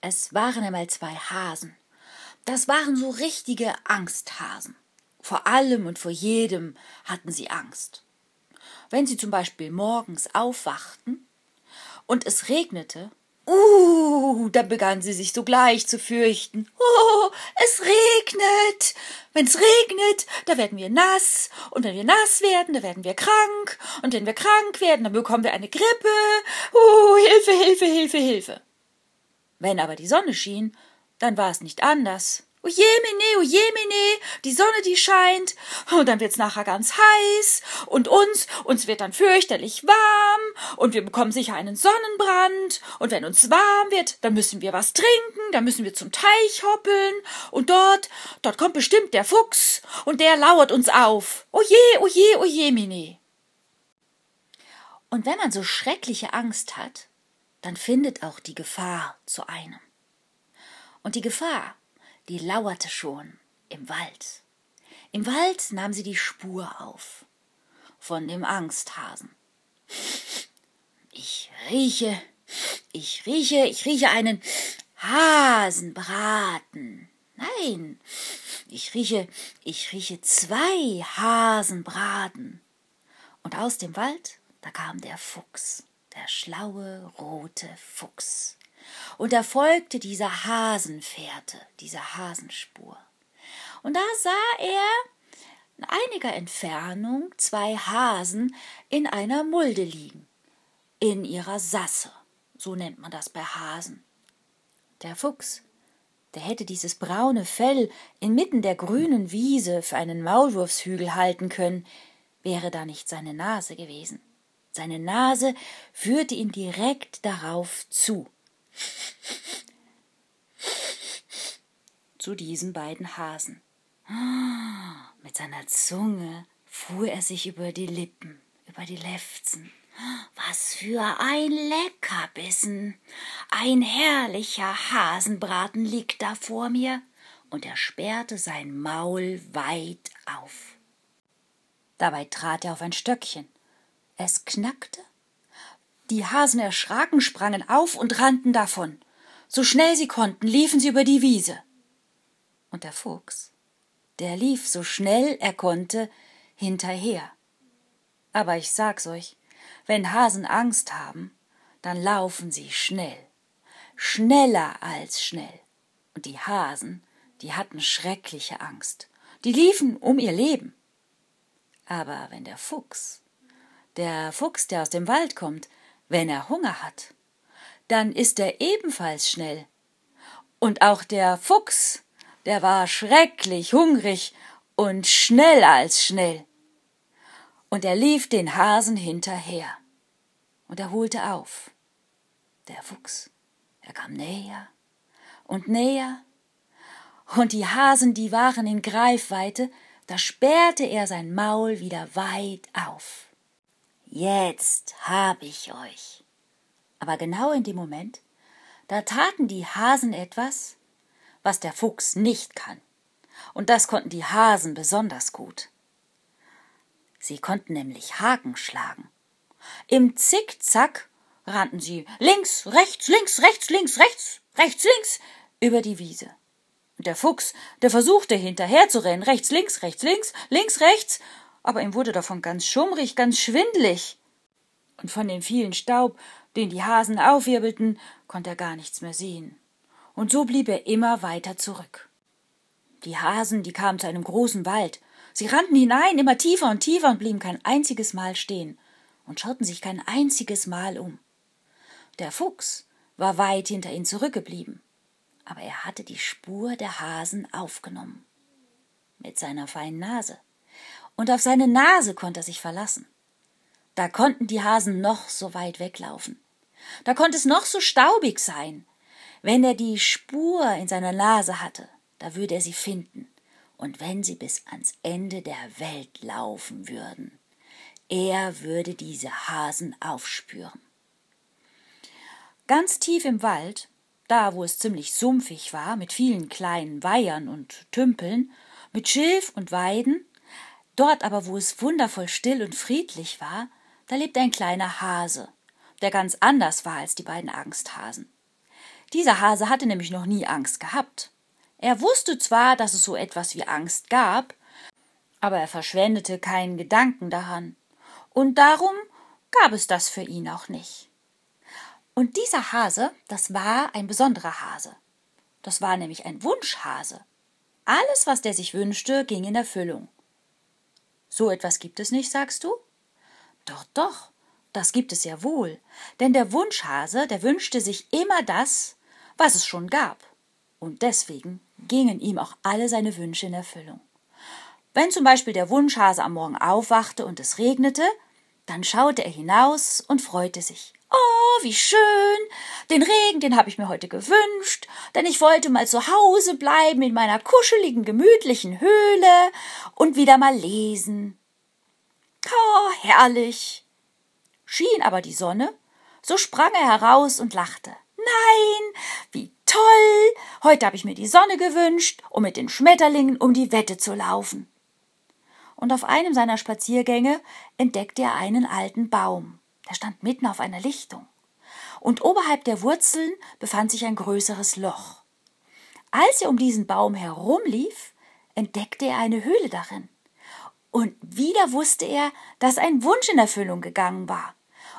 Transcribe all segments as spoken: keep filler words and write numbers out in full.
Es waren einmal zwei Hasen. Das waren so richtige Angsthasen. Vor allem und vor jedem hatten sie Angst. Wenn sie zum Beispiel morgens aufwachten und es regnete, uh, dann begannen sie sich sogleich zu fürchten. Oh, es regnet. Wenn es regnet, da werden wir nass. Und wenn wir nass werden, da werden wir krank. Und wenn wir krank werden, dann bekommen wir eine Grippe. Uh, Hilfe, Hilfe, Hilfe, Hilfe. Wenn aber die Sonne schien, dann war es nicht anders. Ojemine, ojemine, die Sonne, die scheint, und dann wird's nachher ganz heiß, und uns, uns wird dann fürchterlich warm, und wir bekommen sicher einen Sonnenbrand, und wenn uns warm wird, dann müssen wir was trinken, dann müssen wir zum Teich hoppeln, und dort, dort kommt bestimmt der Fuchs, und der lauert uns auf. Oje, oje, ojemine. Und wenn man so schreckliche Angst hat, dann findet auch die Gefahr zu einem. Und die Gefahr, die lauerte schon im Wald. Im Wald nahm sie die Spur auf von dem Angsthasen. Ich rieche, ich rieche, ich rieche einen Hasenbraten. Nein, ich rieche, ich rieche zwei Hasenbraten. Und aus dem Wald, da kam der Fuchs. Der schlaue, rote Fuchs. Und er folgte dieser Hasenfährte, dieser Hasenspur. Und da sah er in einiger Entfernung zwei Hasen in einer Mulde liegen, in ihrer Sasse, so nennt man das bei Hasen. Der Fuchs, der hätte dieses braune Fell inmitten der grünen Wiese für einen Maulwurfshügel halten können, wäre da nicht seine Nase gewesen. Seine Nase führte ihn direkt darauf zu. Zu diesen beiden Hasen. Mit seiner Zunge fuhr er sich über die Lippen, über die Lefzen. Was für ein Leckerbissen! Ein herrlicher Hasenbraten liegt da vor mir, und er sperrte sein Maul weit auf. Dabei trat er auf ein Stöckchen. Es knackte. Die Hasen erschraken, sprangen auf und rannten davon. So schnell sie konnten, liefen sie über die Wiese. Und der Fuchs, der lief so schnell er konnte hinterher. Aber ich sag's euch, wenn Hasen Angst haben, dann laufen sie schnell. Schneller als schnell. Und die Hasen, die hatten schreckliche Angst. Die liefen um ihr Leben. Aber wenn der Fuchs, der Fuchs, der aus dem Wald kommt, wenn er Hunger hat, dann ist er ebenfalls schnell. Und auch der Fuchs, der war schrecklich hungrig und schneller als schnell. Und er lief den Hasen hinterher. Und er holte auf. Der Fuchs, er kam näher und näher. Und die Hasen, die waren in Greifweite, da sperrte er sein Maul wieder weit auf. Jetzt hab ich euch. Aber genau in dem Moment, da taten die Hasen etwas, was der Fuchs nicht kann. Und das konnten die Hasen besonders gut. Sie konnten nämlich Haken schlagen. Im Zickzack rannten sie links, rechts, links, rechts, links, rechts, rechts, links über die Wiese. Und der Fuchs, der versuchte hinterher zu rennen, rechts, links, rechts, links, links, rechts, aber ihm wurde davon ganz schummrig, ganz schwindelig. Und von dem vielen Staub, den die Hasen aufwirbelten, konnte er gar nichts mehr sehen. Und so blieb er immer weiter zurück. Die Hasen, die kamen zu einem großen Wald. Sie rannten hinein, immer tiefer und tiefer und blieben kein einziges Mal stehen und schauten sich kein einziges Mal um. Der Fuchs war weit hinter ihnen zurückgeblieben, aber er hatte die Spur der Hasen aufgenommen. Mit seiner feinen Nase. Und auf seine Nase konnte er sich verlassen. Da konnten die Hasen noch so weit weglaufen. Da konnte es noch so staubig sein. Wenn er die Spur in seiner Nase hatte, da würde er sie finden. Und wenn sie bis ans Ende der Welt laufen würden, er würde diese Hasen aufspüren. Ganz tief im Wald, da wo es ziemlich sumpfig war, mit vielen kleinen Weihern und Tümpeln, mit Schilf und Weiden, dort aber, wo es wundervoll still und friedlich war, da lebte ein kleiner Hase, der ganz anders war als die beiden Angsthasen. Dieser Hase hatte nämlich noch nie Angst gehabt. Er wusste zwar, dass es so etwas wie Angst gab, aber er verschwendete keinen Gedanken daran. Und darum gab es das für ihn auch nicht. Und dieser Hase, das war ein besonderer Hase. Das war nämlich ein Wunschhase. Alles, was der sich wünschte, ging in Erfüllung. So etwas gibt es nicht, sagst du? Doch, doch, das gibt es ja wohl. Denn der Wunschhase, der wünschte sich immer das, was es schon gab. Und deswegen gingen ihm auch alle seine Wünsche in Erfüllung. Wenn zum Beispiel der Wunschhase am Morgen aufwachte und es regnete, dann schaute er hinaus und freute sich. Oh, wie schön! Den Regen, den habe ich mir heute gewünscht, denn ich wollte mal zu Hause bleiben in meiner kuscheligen, gemütlichen Höhle und wieder mal lesen. Oh, herrlich! Schien aber die Sonne, so sprang er heraus und lachte. Nein, wie toll! Heute habe ich mir die Sonne gewünscht, um mit den Schmetterlingen um die Wette zu laufen. Und auf einem seiner Spaziergänge entdeckte er einen alten Baum. Der stand mitten auf einer Lichtung. Und oberhalb der Wurzeln befand sich ein größeres Loch. Als er um diesen Baum herumlief, entdeckte er eine Höhle darin. Und wieder wusste er, dass ein Wunsch in Erfüllung gegangen war.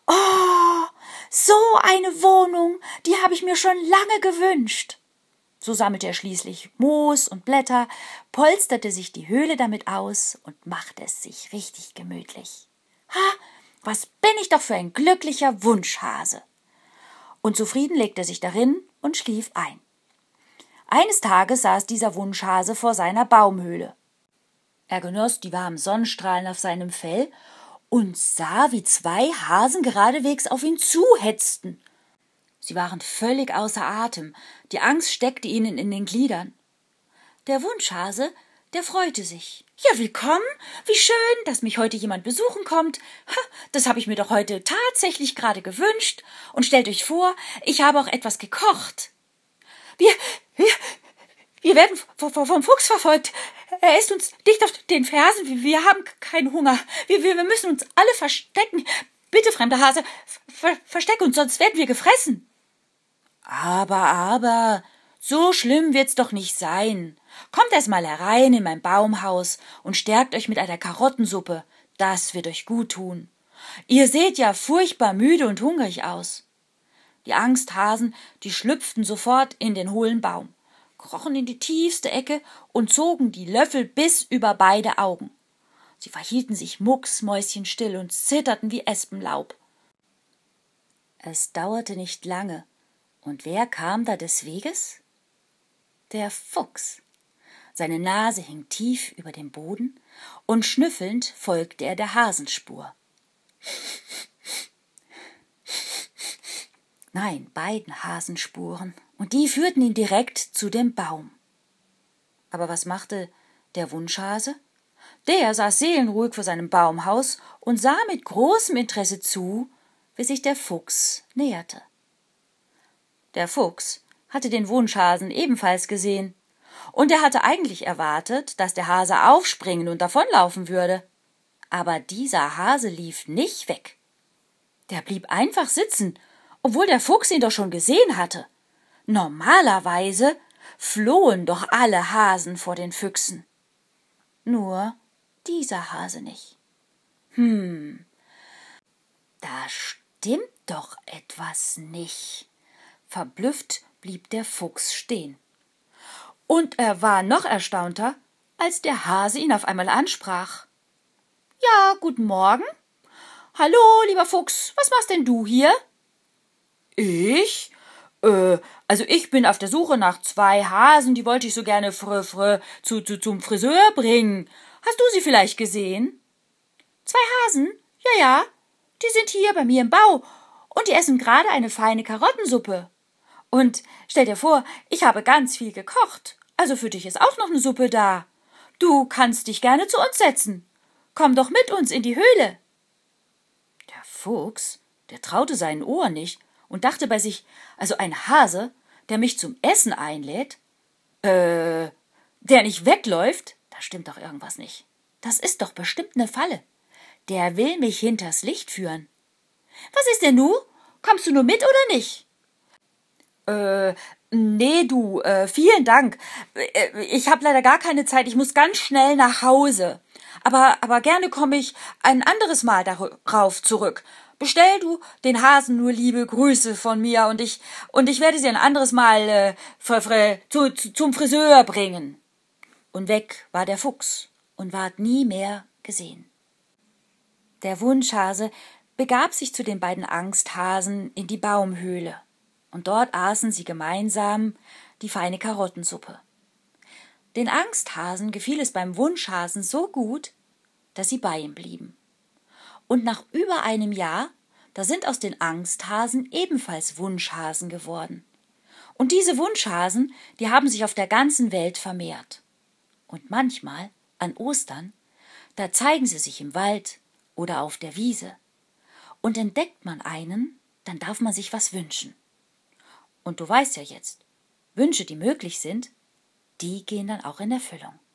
Oh, so eine Wohnung, die habe ich mir schon lange gewünscht. So sammelte er schließlich Moos und Blätter, polsterte sich die Höhle damit aus und machte es sich richtig gemütlich. Ha, was bin ich doch für ein glücklicher Wunschhase! Und zufrieden legte er sich darin und schlief ein. Eines Tages saß dieser Wunschhase vor seiner Baumhöhle. Er genoss die warmen Sonnenstrahlen auf seinem Fell und sah, wie zwei Hasen geradewegs auf ihn zuhetzten. Sie waren völlig außer Atem, die Angst steckte ihnen in den Gliedern. Der Wunschhase, der freute sich. Ja, willkommen, wie schön, dass mich heute jemand besuchen kommt. Das habe ich mir doch heute tatsächlich gerade gewünscht. Und stellt euch vor, ich habe auch etwas gekocht. Wir, wir, wir werden vom Fuchs verfolgt. Er ist uns dicht auf den Fersen. Wir haben keinen Hunger. Wir, wir, wir müssen uns alle verstecken. Bitte, fremder Hase, ver versteck uns, sonst werden wir gefressen. Aber, aber, so schlimm wird's doch nicht sein. Kommt erst mal herein in mein Baumhaus und stärkt euch mit einer Karottensuppe. Das wird euch gut tun. Ihr seht ja furchtbar müde und hungrig aus. Die Angsthasen, die schlüpften sofort in den hohlen Baum, krochen in die tiefste Ecke und zogen die Löffel bis über beide Augen. Sie verhielten sich mucksmäuschenstill und zitterten wie Espenlaub. Es dauerte nicht lange. Und wer kam da des Weges? Der Fuchs. Seine Nase hing tief über dem Boden, und schnüffelnd folgte er der Hasenspur. Nein, beiden Hasenspuren, und die führten ihn direkt zu dem Baum. Aber was machte der Wunschhase? Der saß seelenruhig vor seinem Baumhaus und sah mit großem Interesse zu, wie sich der Fuchs näherte. Der Fuchs hatte den Wunschhasen ebenfalls gesehen, und er hatte eigentlich erwartet, dass der Hase aufspringen und davonlaufen würde. Aber dieser Hase lief nicht weg. Der blieb einfach sitzen, obwohl der Fuchs ihn doch schon gesehen hatte. Normalerweise flohen doch alle Hasen vor den Füchsen. Nur dieser Hase nicht. Hm, da stimmt doch etwas nicht. Verblüfft blieb der Fuchs stehen. Und er war noch erstaunter, als der Hase ihn auf einmal ansprach. »Ja, guten Morgen. Hallo, lieber Fuchs, was machst denn du hier?« »Ich? Äh, also ich bin auf der Suche nach zwei Hasen, die wollte ich so gerne fr fr zu, zu, zum Friseur bringen. Hast du sie vielleicht gesehen?« »Zwei Hasen? Ja, ja, die sind hier bei mir im Bau und die essen gerade eine feine Karottensuppe. Und stell dir vor, ich habe ganz viel gekocht, also für dich ist auch noch eine Suppe da. Du kannst dich gerne zu uns setzen. Komm doch mit uns in die Höhle.« Der Fuchs, der traute seinen Ohren nicht und dachte bei sich, also ein Hase, der mich zum Essen einlädt, äh, der nicht wegläuft, da stimmt doch irgendwas nicht. Das ist doch bestimmt eine Falle. Der will mich hinters Licht führen. Was ist denn nu? Kommst du nur mit oder nicht? Äh, nee, du, äh, vielen Dank. Äh, Ich habe leider gar keine Zeit. Ich muss ganz schnell nach Hause. Aber, aber gerne komme ich ein anderes Mal darauf zurück. Bestell du den Hasen nur liebe Grüße von mir und ich, und ich werde sie ein anderes Mal äh, fr- fr- zu, zu, zum Friseur bringen. Und weg war der Fuchs und ward nie mehr gesehen. Der Wunschhase begab sich zu den beiden Angsthasen in die Baumhöhle, und dort aßen sie gemeinsam die feine Karottensuppe. Den Angsthasen gefiel es beim Wunschhasen so gut, dass sie bei ihm blieben. Und nach über einem Jahr, da sind aus den Angsthasen ebenfalls Wunschhasen geworden. Und diese Wunschhasen, die haben sich auf der ganzen Welt vermehrt. Und manchmal, an Ostern, da zeigen sie sich im Wald oder auf der Wiese. Und entdeckt man einen, dann darf man sich was wünschen. Und du weißt ja jetzt, Wünsche, die möglich sind, die gehen dann auch in Erfüllung.